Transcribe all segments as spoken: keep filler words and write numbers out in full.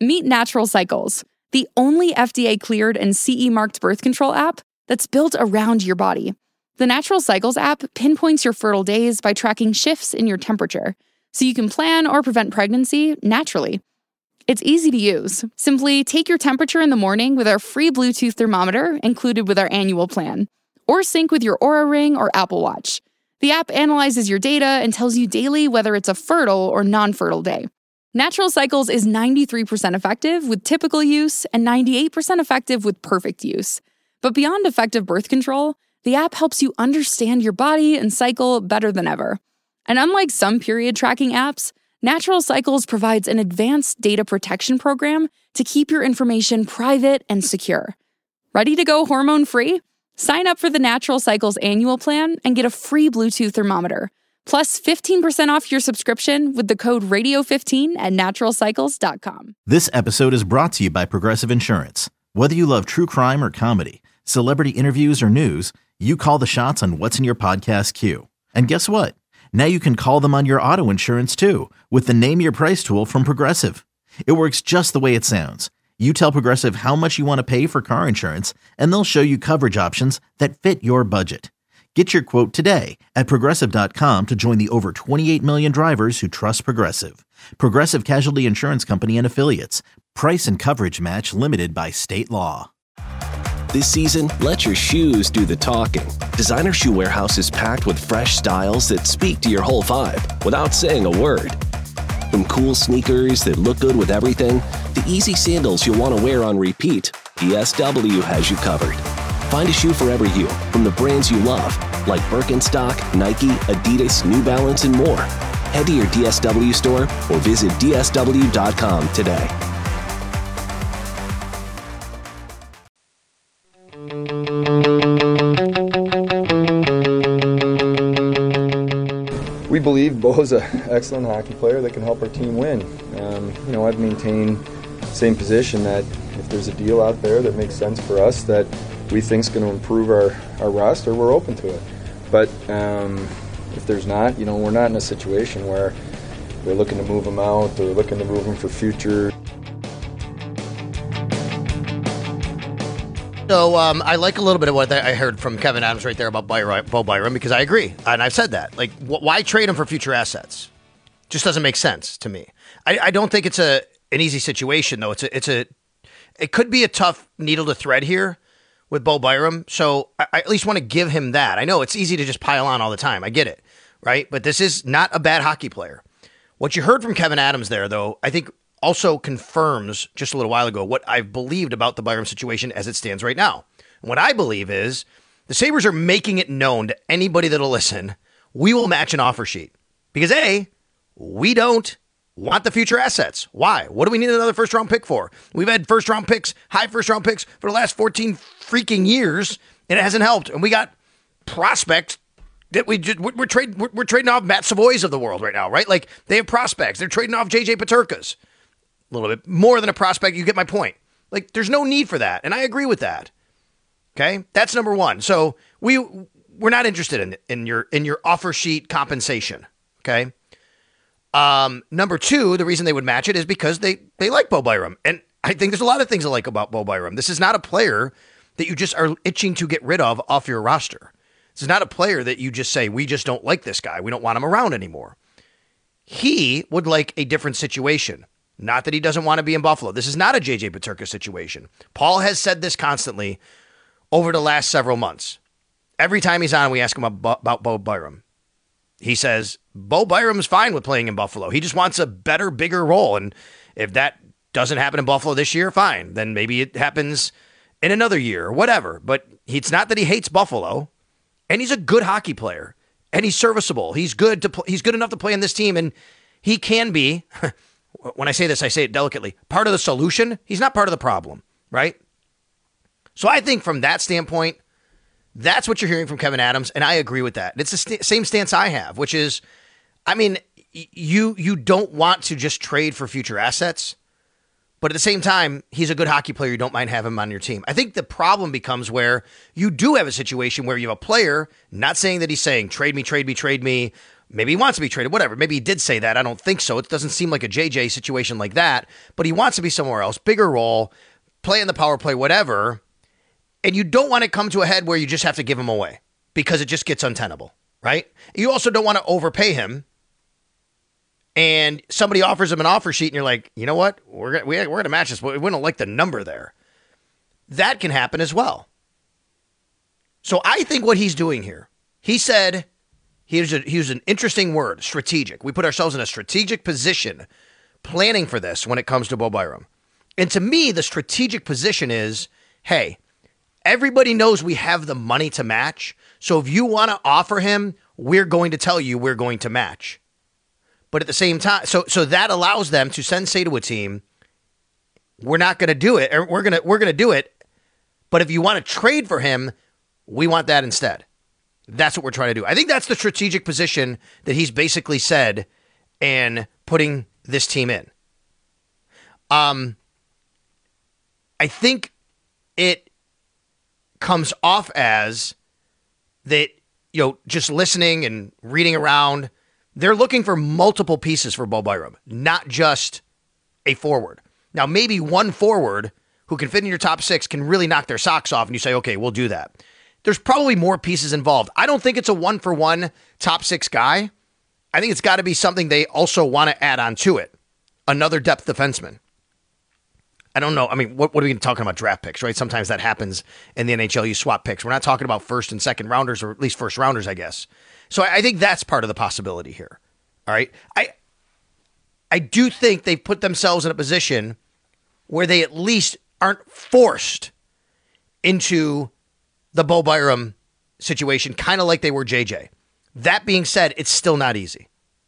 Meet Natural Cycles, the only F D A-cleared and C E-marked birth control app that's built around your body. The Natural Cycles app pinpoints your fertile days by tracking shifts in your temperature, so you can plan or prevent pregnancy naturally. It's easy to use. Simply take your temperature in the morning with our free Bluetooth thermometer included with our annual plan, or sync with your Oura Ring or Apple Watch. The app analyzes your data and tells you daily whether it's a fertile or non-fertile day. Natural Cycles is ninety-three percent effective with typical use and ninety-eight percent effective with perfect use. But beyond effective birth control, the app helps you understand your body and cycle better than ever. And unlike some period tracking apps, Natural Cycles provides an advanced data protection program to keep your information private and secure. Ready to go hormone-free? Sign up for the Natural Cycles annual plan and get a free Bluetooth thermometer, plus fifteen percent off your subscription with the code radio fifteen at natural cycles dot com. This episode is brought to you by Progressive Insurance. Whether you love true crime or comedy, celebrity interviews or news, you call the shots on what's in your podcast queue. And guess what? Now you can call them on your auto insurance too with the Name Your Price tool from Progressive. It works just the way it sounds. You tell Progressive how much you want to pay for car insurance, and they'll show you coverage options that fit your budget. Get your quote today at progressive dot com to join the over twenty-eight million drivers who trust Progressive. Progressive Casualty Insurance Company and Affiliates. Price and coverage match limited by state law. This season, let your shoes do the talking. Designer Shoe Warehouse is packed with fresh styles that speak to your whole vibe without saying a word. From cool sneakers that look good with everything, to easy sandals you'll want to wear on repeat, D S W has you covered. Find a shoe for every you from the brands you love, like Birkenstock, Nike, Adidas, New Balance, and more. Head to your D S W store or visit D S W dot com today. We believe Bo's an excellent hockey player that can help our team win. Um, you know, I've maintained the same position that if there's a deal out there that makes sense for us that we think is going to improve our, our roster, we're open to it. But um, if there's not, you know, we're not in a situation where we're looking to move him out or looking to move him for future. So um, I like a little bit of what I heard from Kevyn Adams right there about Byron, Bo Byram, because I agree. And I've said that. Like, wh- why trade him for future assets? Just doesn't make sense to me. I, I don't think it's a an easy situation, though. It's a, it's a, it could be a tough needle to thread here with Bo Byram. So I, I at least want to give him that. I know it's easy to just pile on all the time. I get it, right? But this is not a bad hockey player. What you heard from Kevyn Adams there, though, I think also confirms just a little while ago what I've believed about the Byram situation as it stands right now. And what I believe is the Sabres are making it known to anybody that'll listen, we will match an offer sheet. Because A, we don't want the future assets. Why? What do we need another first round pick for? We've had first round picks, high first round picks for the last fourteen freaking years, and it hasn't helped. And we got prospects that we just, we're, we're, trade, we're, we're trading off Matt Savoys of the world right now, right? Like they have prospects. They're trading off J J Peterkas. A little bit more than a prospect. You get my point. Like, there's no need for that. And I agree with that. Okay. That's number one. So we, we're not interested in, in your, in your offer sheet compensation. Okay. Um, number two, the reason they would match it is because they, they like Bo Byram. And I think there's a lot of things I like about Bo Byram. This is not a player that you just are itching to get rid of off your roster. This is not a player that you just say, we just don't like this guy. We don't want him around anymore. He would like a different situation. Not that he doesn't want to be in Buffalo. This is not a J J Peterka situation. Paul has said this constantly over the last several months. Every time he's on, we ask him about, about Bo Byram. He says, Bo Byram's fine with playing in Buffalo. He just wants a better, bigger role. And if that doesn't happen in Buffalo this year, fine. Then maybe it happens in another year or whatever. But it's not that he hates Buffalo. And he's a good hockey player. And he's serviceable. He's good to pl- He's good enough to play in this team. And he can be... When I say this, I say it delicately. Part of the solution, he's not part of the problem, right? So I think from that standpoint, that's what you're hearing from Kevyn Adams, and I agree with that. It's the st- same stance I have, which is, I mean, you you don't want to just trade for future assets, but at the same time, he's a good hockey player. You don't mind having him on your team. I think the problem becomes where you do have a situation where you have a player, not saying that he's saying, trade me, trade me, trade me, maybe he wants to be traded, whatever. Maybe he did say that. I don't think so. It doesn't seem like a J J situation like that, but he wants to be somewhere else, bigger role, play in the power play, whatever. And you don't want to come to a head where you just have to give him away because it just gets untenable, right? You also don't want to overpay him and somebody offers him an offer sheet and you're like, you know what? We're gonna, we're going to match this, but we don't like the number there. That can happen as well. So I think what he's doing here, he said, he used, a, he used an interesting word, strategic. We put ourselves in a strategic position planning for this when it comes to Bo Byram. And to me, the strategic position is, hey, everybody knows we have the money to match. So if you want to offer him, we're going to tell you we're going to match. But at the same time, so so that allows them to send say to a team, we're not going to do it, or we're going to we're going to do it. But if you want to trade for him, we want that instead. That's what we're trying to do. I think that's the strategic position that he's basically said and putting this team in. Um, I think it comes off as that, you know, just listening and reading around, they're looking for multiple pieces for Bo Byram, not just a forward. Now, maybe one forward who can fit in your top six can really knock their socks off and you say, okay, we'll do that. There's probably more pieces involved. I don't think it's a one-for-one top six guy. I think it's got to be something they also want to add on to it. Another depth defenseman. I don't know. I mean, what, what are we talking about? Draft picks, right? Sometimes that happens in the N H L. You swap picks. We're not talking about first and second rounders, or at least first rounders, I guess. So I, I think that's part of the possibility here. All right. I I do think they've put themselves in a position where they at least aren't forced into the Bo Byram situation, kind of like they were J J. That being said, it's still not easy.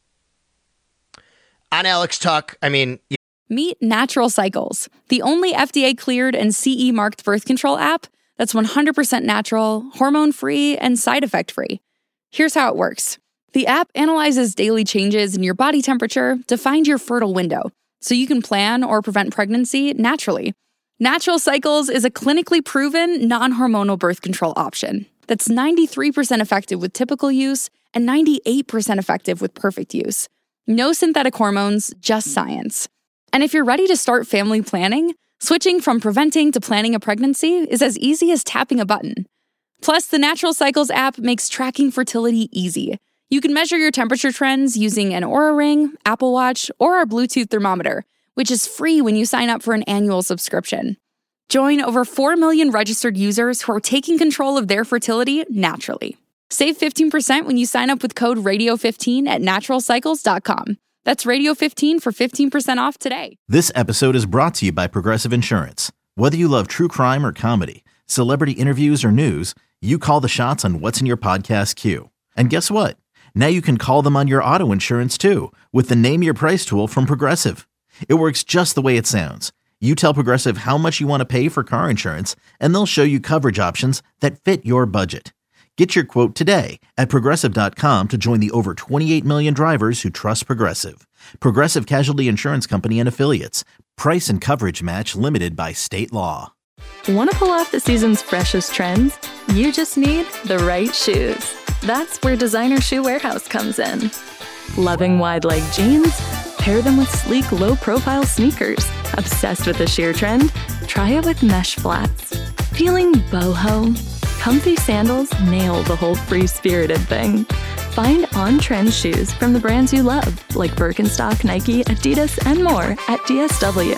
On Alex Tuch, I mean... Meet Natural Cycles, the only F D A-cleared and C E-marked birth control app that's one hundred percent natural, hormone-free, and side effect-free. Here's how it works. The app analyzes daily changes in your body temperature to find your fertile window, so you can plan or prevent pregnancy naturally. Natural Cycles is a clinically proven, non-hormonal birth control option that's ninety-three percent effective with typical use and ninety-eight percent effective with perfect use. No synthetic hormones, just science. And if you're ready to start family planning, switching from preventing to planning a pregnancy is as easy as tapping a button. Plus, the Natural Cycles app makes tracking fertility easy. You can measure your temperature trends using an Oura Ring, Apple Watch, or our Bluetooth thermometer, which is free when you sign up for an annual subscription. Join over four million registered users who are taking control of their fertility naturally. Save fifteen percent when you sign up with code radio fifteen at natural cycles dot com. That's radio fifteen for fifteen percent off today. This episode is brought to you by Progressive Insurance. Whether you love true crime or comedy, celebrity interviews or news, you call the shots on what's in your podcast queue. And guess what? Now you can call them on your auto insurance too with the Name Your Price tool from Progressive. It works just the way it sounds. You tell Progressive how much you want to pay for car insurance, and they'll show you coverage options that fit your budget. Get your quote today at progressive dot com to join the over twenty-eight million drivers who trust Progressive. Progressive Casualty Insurance Company and Affiliates. Price and coverage match limited by state law. Want to pull off the season's freshest trends? You just need the right shoes. That's where Designer Shoe Warehouse comes in. Loving wide leg jeans? Pair them with sleek, low-profile sneakers. Obsessed with the sheer trend? Try it with mesh flats. Feeling boho? Comfy sandals nail the whole free-spirited thing. Find on-trend shoes from the brands you love, like Birkenstock, Nike, Adidas, and more at D S W.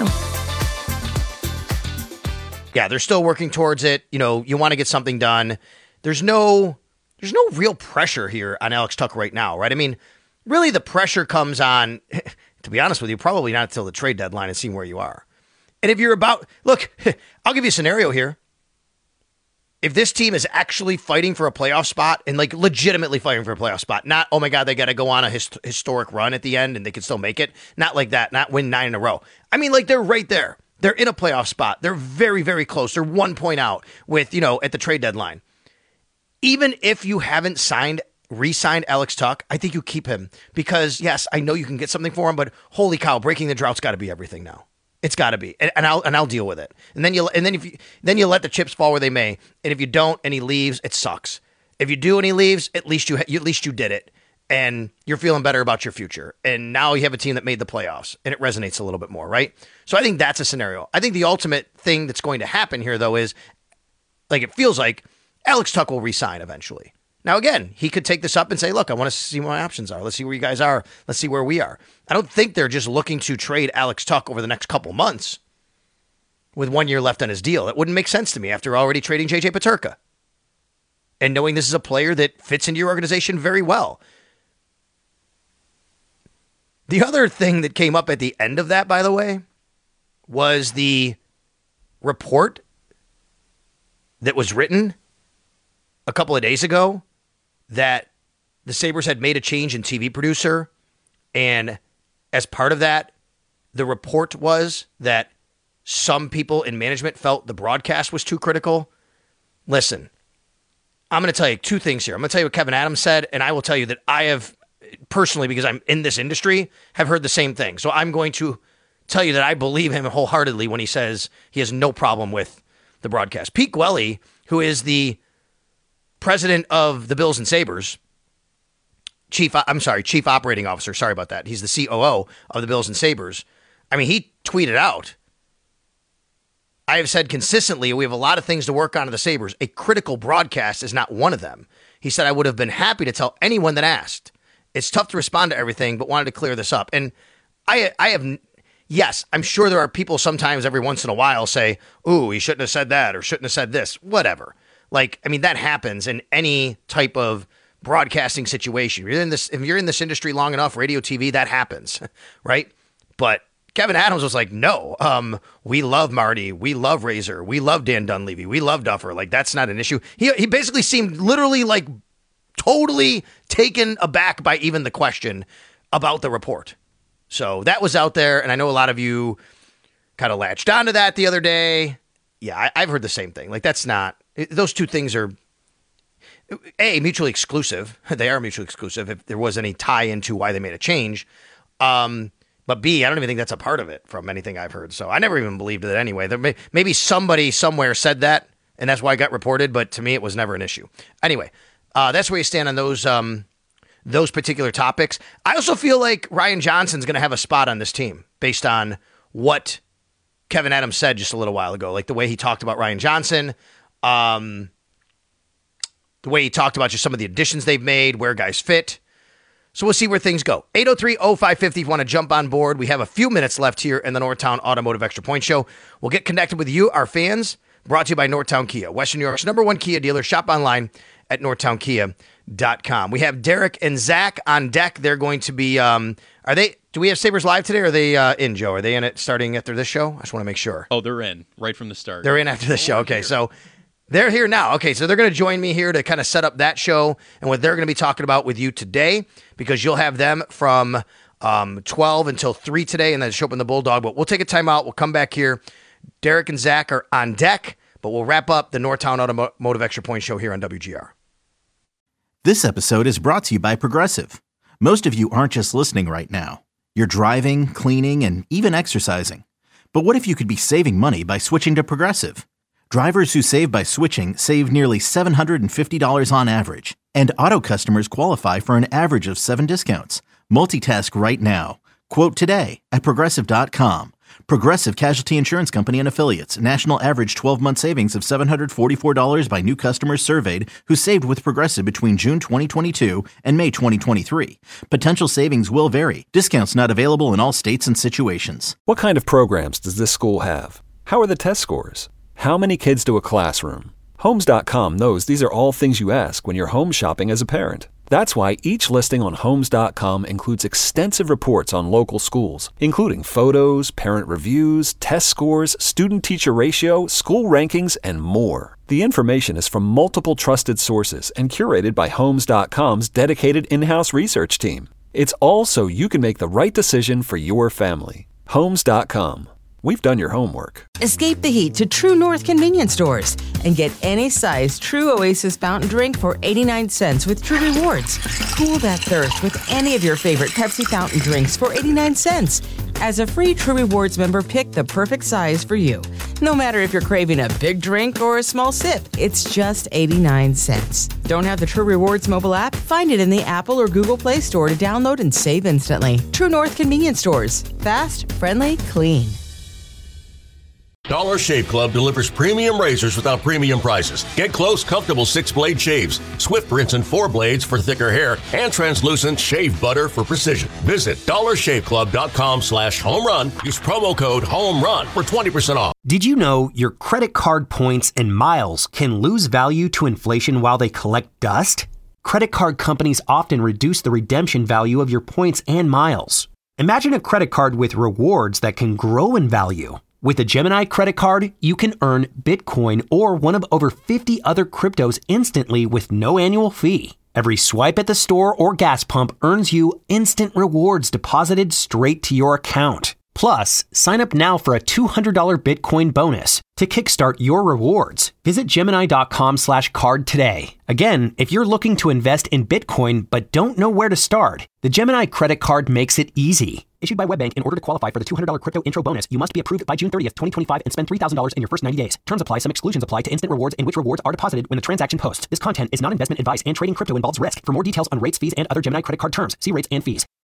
Yeah, they're still working towards it. You know, you want to get something done. There's no, there's no real pressure here on Alex Tuch right now, right? I mean, really the pressure comes on, to be honest with you, probably not until the trade deadline and seeing where you are. And if you're about, look, I'll give you a scenario here. If this team is actually fighting for a playoff spot and like legitimately fighting for a playoff spot, not, oh my God, they got to go on a hist- historic run at the end and they can still make it. Not like that, not win nine in a row. I mean, like they're right there. They're in a playoff spot. They're very, very close. They're one point out with, you know, at the trade deadline. Even if you haven't signed, re-signed Alex Tuch, I think you keep him because yes, I know you can get something for him, but holy cow, breaking the drought's got to be everything now. It's got to be, and, and I'll and I'll deal with it. And then you and then if you then you let the chips fall where they may. And if you don't, and he leaves, it sucks. If you do and he leaves, at least you, you at least you did it. and you're feeling better about your future. And now you have a team that made the playoffs, and it resonates a little bit more, right? So I think that's a scenario. I think the ultimate thing that's going to happen here, though, is, like, it feels like Alex Tuch will resign eventually. Now, again, he could take this up and say, look, I want to see what my options are. Let's see where you guys are. Let's see where we are. I don't think they're just looking to trade Alex Tuch over the next couple months with one year left on his deal. It wouldn't make sense to me after already trading J J Peterka and knowing this is a player that fits into your organization very well. The other thing that came up at the end of that, by the way, was the report that was written a couple of days ago that the Sabres had made a change in T V producer. And as part of that, the report was that some people in management felt the broadcast was too critical. Listen, I'm going to tell you two things here. I'm going to tell you what Kevin Adams said, and I will tell you that I have personally, because I'm in this industry, have heard the same thing. So I'm going to tell you that I believe him wholeheartedly when he says he has no problem with the broadcast. Pete Gwelly, who is the president of the Bills and Sabres, chief, I'm sorry, chief operating officer. Sorry about that. He's the C O O of the Bills and Sabres. I mean, he tweeted out, I have said consistently, we have a lot of things to work on at the Sabres. A critical broadcast is not one of them. He said, I would have been happy to tell anyone that asked. It's tough to respond to everything, but wanted to clear this up. And I, I have, yes, I'm sure there are people sometimes every once in a while say, ooh, he shouldn't have said that or shouldn't have said this, whatever. Like, I mean, that happens in any type of broadcasting situation. You're in this, if you're in this industry long enough, radio, T V, that happens, right? But Kevin Adams was like, no, um, we love Marty. We love Razor. We love Dan Dunleavy. We love Duffer. Like, that's not an issue. He he basically seemed literally like totally taken aback by even the question about the report. So that was out there. And I know a lot of you kind of latched onto that the other day. Yeah, I, I've heard the same thing. Like, that's not, those two things are, A, mutually exclusive. They are mutually exclusive if there was any tie into why they made a change. Um, but B, I don't even think that's a part of it from anything I've heard. So I never even believed it anyway. There may, maybe somebody somewhere said that, and that's why it got reported. But to me, it was never an issue. Anyway, uh, that's where you stand on those um, those particular topics. I also feel like Ryan Johnson's going to have a spot on this team based on what Kevin Adams said just a little while ago, like the way he talked about Ryan Johnson, um, the way he talked about just some of the additions they've made, where guys fit. So we'll see where things go. eight oh three oh five five oh if you want to jump on board. We have a few minutes left here in the Northtown Automotive Extra Point Show. We'll get connected with you, our fans, brought to you by Northtown Kia, Western New York's number one Kia dealer. Shop online at northtown kia dot com. We have Derek and Zach on deck. They're going to be, um, are they, do we have Sabres Live today, or are they uh, in, Joe? Are they in it starting after this show? I just want to make sure. Oh, they're in right from the start. They're in after the show. Okay, so they're here now. Okay, so they're going to join me here to kind of set up that show and what they're going to be talking about with you today, because you'll have them from um, twelve until three today, and then show up in the Bulldog. But we'll take a time out. We'll come back here. Derek and Zach are on deck, but we'll wrap up the Northtown Automotive Extra Point Show here on W G R. This episode is brought to you by Progressive. Most of you aren't just listening right now. You're driving, cleaning, and even exercising. But what if you could be saving money by switching to Progressive? Drivers who save by switching save nearly seven hundred fifty dollars on average. And auto customers qualify for an average of seven discounts. Multitask right now. Quote today at Progressive dot com. Progressive Casualty Insurance Company and Affiliates. National average twelve-month savings of seven hundred forty-four dollars by new customers surveyed who saved with Progressive between June twenty twenty-two and May twenty twenty-three. Potential savings will vary. Discounts not available in all states and situations. What kind of programs does this school have? How are the test scores? How many kids do a classroom? Homes dot com knows these are all things you ask when you're home shopping as a parent. That's why each listing on Homes dot com includes extensive reports on local schools, including photos, parent reviews, test scores, student-teacher ratio, school rankings, and more. The information is from multiple trusted sources and curated by Homes dot com's dedicated in-house research team. It's all so you can make the right decision for your family. Homes dot com. We've done your homework. Escape the heat to True North convenience stores and get any size True Oasis fountain drink for eighty-nine cents with True Rewards. Cool that thirst with any of your favorite Pepsi fountain drinks for eighty-nine cents. As a free True Rewards member, pick the perfect size for you. No matter if you're craving a big drink or a small sip, it's just eighty-nine cents. Don't have the True Rewards mobile app? Find it in the Apple or Google Play Store to download and save instantly. True North Convenience Stores. Fast, friendly, clean. Dollar Shave Club delivers premium razors without premium prices. Get close, comfortable six-blade shaves, swift rinse and four blades for thicker hair, and translucent shave butter for precision. Visit dollarshaveclub.com slash home run. Use promo code HOMERUN for twenty percent off. Did you know your credit card points and miles can lose value to inflation while they collect dust? Credit card companies often reduce the redemption value of your points and miles. Imagine a credit card with rewards that can grow in value. With a Gemini credit card, you can earn Bitcoin or one of over fifty other cryptos instantly with no annual fee. Every swipe at the store or gas pump earns you instant rewards deposited straight to your account. Plus, sign up now for a two hundred dollars Bitcoin bonus to kickstart your rewards. Visit Gemini.com slash card today. Again, if you're looking to invest in Bitcoin but don't know where to start, the Gemini credit card makes it easy. Issued by WebBank, in order to qualify for the two hundred dollars crypto intro bonus, you must be approved by June thirtieth, twenty twenty-five and spend three thousand dollars in your first ninety days. Terms apply. Some exclusions apply to instant rewards and which rewards are deposited when the transaction posts. This content is not investment advice and trading crypto involves risk. For more details on rates, fees, and other Gemini credit card terms, see rates and fees.